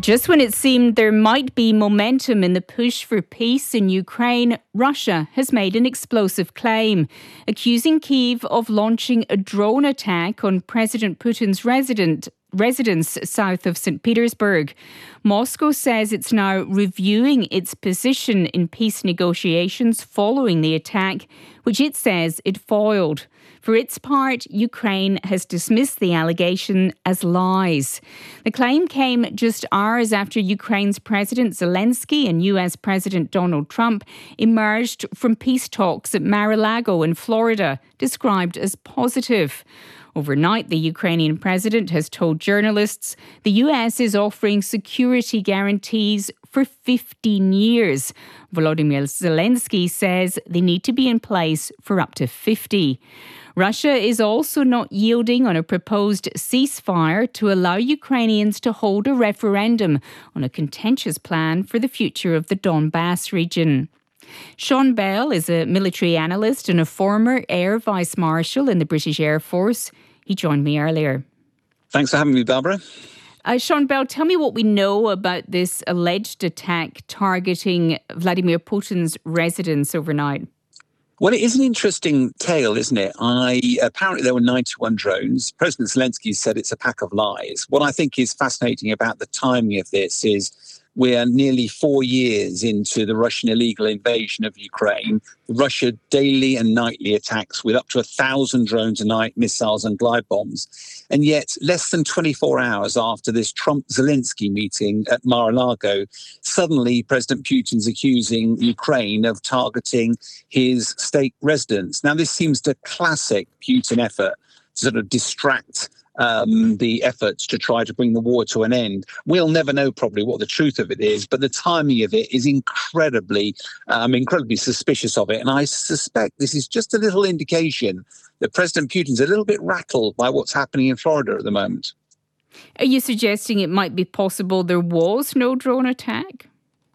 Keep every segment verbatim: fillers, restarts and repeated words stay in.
Just when it seemed there might be momentum in the push for peace in Ukraine, Russia has made an explosive claim, accusing Kyiv of launching a drone attack on President Putin's resident, residence south of Saint Petersburg. Moscow says it's now reviewing its position in peace negotiations following the attack, which it says it foiled. For its part, Ukraine has dismissed the allegation as lies. The claim came just hours after Ukraine's President Zelensky and U S President Donald Trump emerged from peace talks at Mar-a-Lago in Florida, described as positive. Overnight, the Ukrainian president has told journalists the U S is offering security guarantees for fifteen years. Volodymyr Zelensky says they need to be in place for up to fifty. Russia is also not yielding on a proposed ceasefire to allow Ukrainians to hold a referendum on a contentious plan for the future of the Donbass region. Sean Bell is a military analyst and a former Air Vice Marshal in the British Air Force. He joined me earlier. Thanks for having me, Barbara. Uh, Sean Bell, tell me what we know about this alleged attack targeting Vladimir Putin's residence overnight. Well, it is an interesting tale, isn't it? I apparently there were ninety-one drones. President Zelensky said it's a pack of lies. What I think is fascinating about the timing of this is we're nearly four years into the Russian illegal invasion of Ukraine. Russia daily and nightly attacks with up to a thousand drones a night, missiles and glide bombs. And yet, less than twenty-four hours after this Trump-Zelensky meeting at Mar-a-Lago, suddenly President Putin's accusing Ukraine of targeting his state residence. Now, this seems the classic Putin effort to sort of distract Um, the efforts to try to bring the war to an end. We'll never know probably what the truth of it is, but the timing of it is incredibly, I'm um, incredibly suspicious of it. And I suspect this is just a little indication that President Putin's a little bit rattled by what's happening in Florida at the moment. Are you suggesting it might be possible there was no drone attack?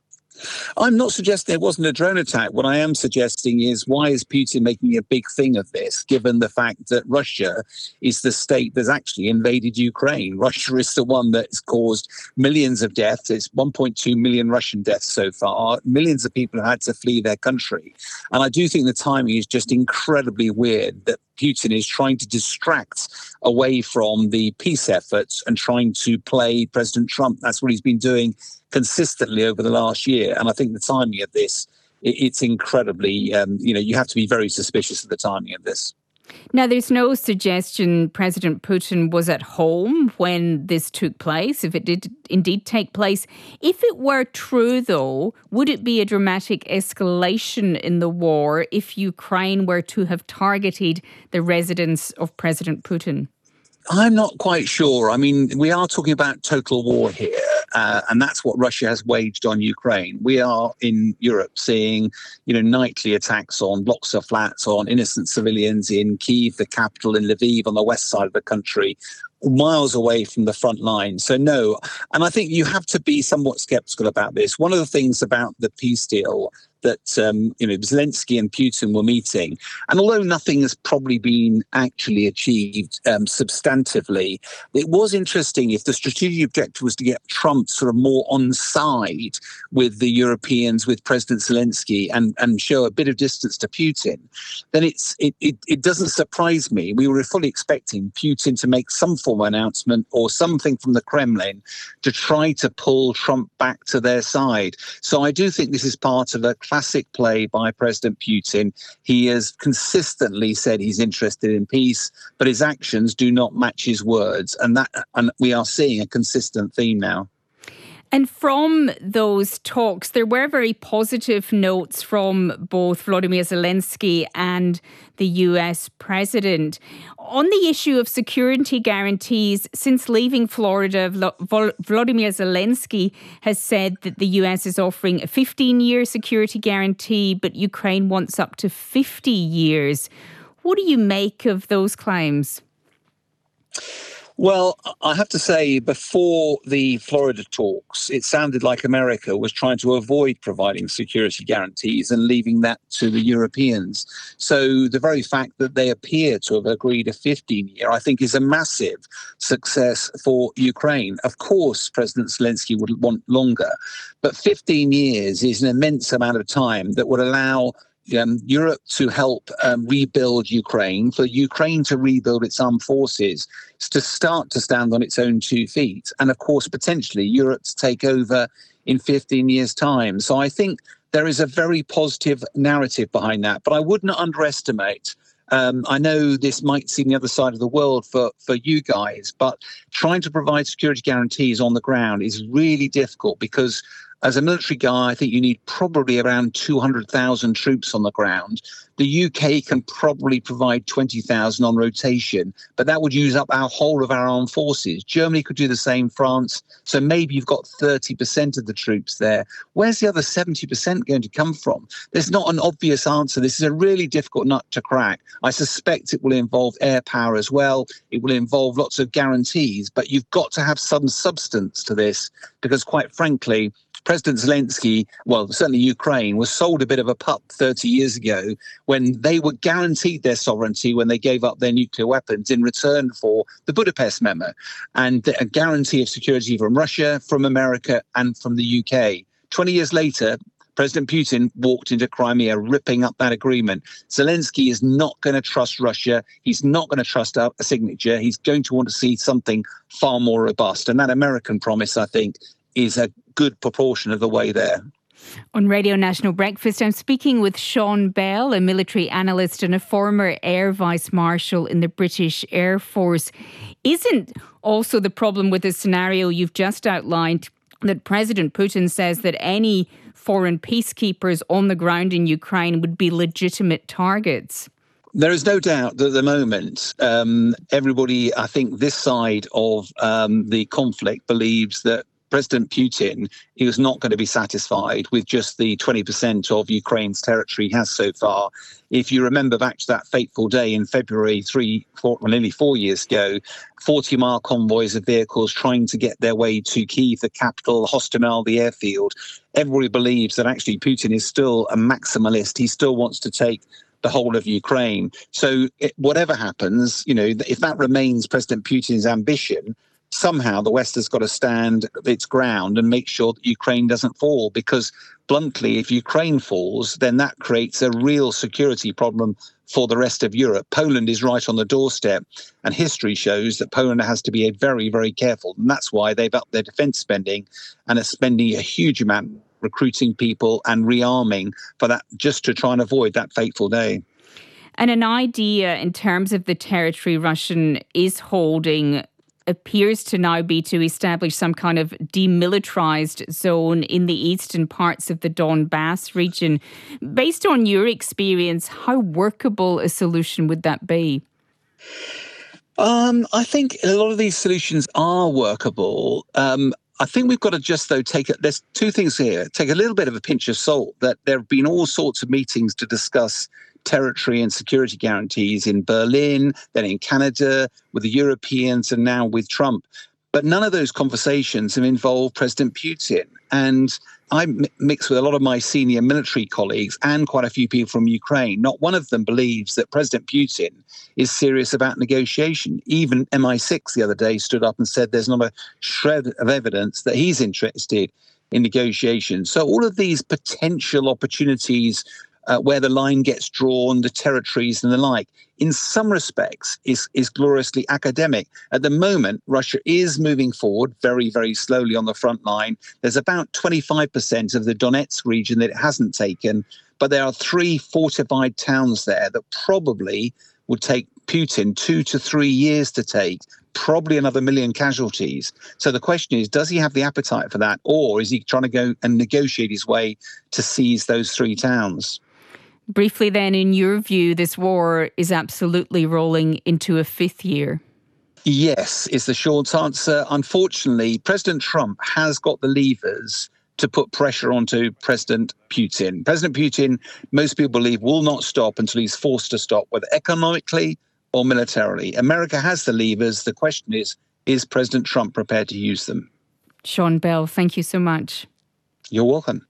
I'm not suggesting there wasn't a drone attack. What I am suggesting is, why is Putin making a big thing of this, given the fact that Russia is the state that's actually invaded Ukraine? Russia is the one that's caused millions of deaths. It's one point two million Russian deaths so far. Millions of people have had to flee their country. And I do think the timing is just incredibly weird that Putin is trying to distract away from the peace efforts and trying to play President Trump. That's what he's been doing consistently over the last year. And I think the timing of this, it's incredibly, um, you know, you have to be very suspicious of the timing of this. Now, there's no suggestion President Putin was at home when this took place, if it did indeed take place. If it were true, though, would it be a dramatic escalation in the war if Ukraine were to have targeted the residence of President Putin? I'm not quite sure. I mean, we are talking about total war here. Uh, and that's what Russia has waged on Ukraine. We are in Europe seeing, you know, nightly attacks on blocks of flats, on innocent civilians in Kyiv, the capital, in Lviv on the west side of the country, miles away from the front line. So no, and I think you have to be somewhat skeptical about this. One of the things about the peace deal that, um, you know, Zelensky and Putin were meeting, and although nothing has probably been actually achieved um, substantively, it was interesting if the strategic objective was to get Trump sort of more on side with the Europeans, with President Zelensky, and, and show a bit of distance to Putin, then it's it, it, it doesn't surprise me. We were fully expecting Putin to make some form of announcement or something from the Kremlin to try to pull Trump back to their side. So I do think this is part of a classic play by President Putin. He has consistently said he's interested in peace, but his actions do not match his words. And that, and we are seeing a consistent theme now. And from those talks, there were very positive notes from both Volodymyr Zelensky and the U S president. On the issue of security guarantees, since leaving Florida, Volodymyr Zelensky has said that the U S is offering a fifteen-year security guarantee, but Ukraine wants up to fifty years. What do you make of those claims? Well, I have to say, before the Florida talks, it sounded like America was trying to avoid providing security guarantees and leaving that to the Europeans. So the very fact that they appear to have agreed a fifteen-year, I think, is a massive success for Ukraine. Of course, President Zelensky would want longer, but fifteen years is an immense amount of time that would allow Um, Europe to help um, rebuild Ukraine, for Ukraine to rebuild its armed forces, to start to stand on its own two feet, and of course, potentially Europe to take over in fifteen years' time. So I think there is a very positive narrative behind that, but I wouldn't underestimate. Um, I know this might seem the other side of the world for, for you guys, but trying to provide security guarantees on the ground is really difficult because as a military guy, I think you need probably around two hundred thousand troops on the ground. The U K can probably provide twenty thousand on rotation, but that would use up our whole of our armed forces. Germany could do the same, France. So maybe you've got thirty percent of the troops there. Where's the other seventy percent going to come from? There's not an obvious answer. This is a really difficult nut to crack. I suspect it will involve air power as well. It will involve lots of guarantees, but you've got to have some substance to this because, quite frankly, President Zelensky, well, certainly Ukraine, was sold a bit of a pup thirty years ago when they were guaranteed their sovereignty when they gave up their nuclear weapons in return for the Budapest Memo and a guarantee of security from Russia, from America and from the U K. twenty years later, President Putin walked into Crimea, ripping up that agreement. Zelensky is not going to trust Russia. He's not going to trust a signature. He's going to want to see something far more robust. And that American promise, I think, is a good proportion of the way there. On Radio National Breakfast, I'm speaking with Sean Bell, a military analyst and a former Air Vice Marshal in the British Air Force. Isn't also the problem with the scenario you've just outlined that President Putin says that any foreign peacekeepers on the ground in Ukraine would be legitimate targets? There is no doubt that at the moment, um, everybody, I think this side of um, the conflict believes that President Putin, he was not going to be satisfied with just the twenty percent of Ukraine's territory he has so far. If you remember back to that fateful day in February, three, four, well, nearly four years ago, forty-mile convoys of vehicles trying to get their way to Kyiv, the capital, Hostomel, the airfield. Everybody believes that actually Putin is still a maximalist. He still wants to take the whole of Ukraine. So it, whatever happens, you know, if that remains President Putin's ambition, somehow the West has got to stand its ground and make sure that Ukraine doesn't fall, because bluntly, if Ukraine falls, then that creates a real security problem for the rest of Europe. Poland is right on the doorstep, and history shows that Poland has to be very, very careful. And that's why they've upped their defence spending and are spending a huge amount recruiting people and rearming for that, just to try and avoid that fateful day. And an idea in terms of the territory Russia is holding appears to now be to establish some kind of demilitarized zone in the eastern parts of the Donbass region. Based on your experience, how workable a solution would that be? Um, I think a lot of these solutions are workable. Um, I think we've got to just, though, take it. There's two things here. Take a little bit of a pinch of salt that there have been all sorts of meetings to discuss territory and security guarantees in Berlin, then in Canada, with the Europeans, and now with Trump. But none of those conversations have involved President Putin. And I mix with a lot of my senior military colleagues and quite a few people from Ukraine. Not one of them believes that President Putin is serious about negotiation. Even M I six the other day stood up and said there's not a shred of evidence that he's interested in negotiation. So all of these potential opportunities Uh, where the line gets drawn, the territories and the like, in some respects is, is gloriously academic. At the moment, Russia is moving forward very, very slowly on the front line. There's about twenty-five percent of the Donetsk region that it hasn't taken, but there are three fortified towns there that probably would take Putin two to three years to take, probably another million casualties. So the question is, does he have the appetite for that, or is he trying to go and negotiate his way to seize those three towns? Briefly then, in your view, this war is absolutely rolling into a fifth year. Yes, is the short answer. Unfortunately, President Trump has got the levers to put pressure onto President Putin. President Putin, most people believe, will not stop until he's forced to stop, whether economically, or militarily. America has the levers. The question is, is President Trump prepared to use them? Sean Bell, thank you so much. You're welcome.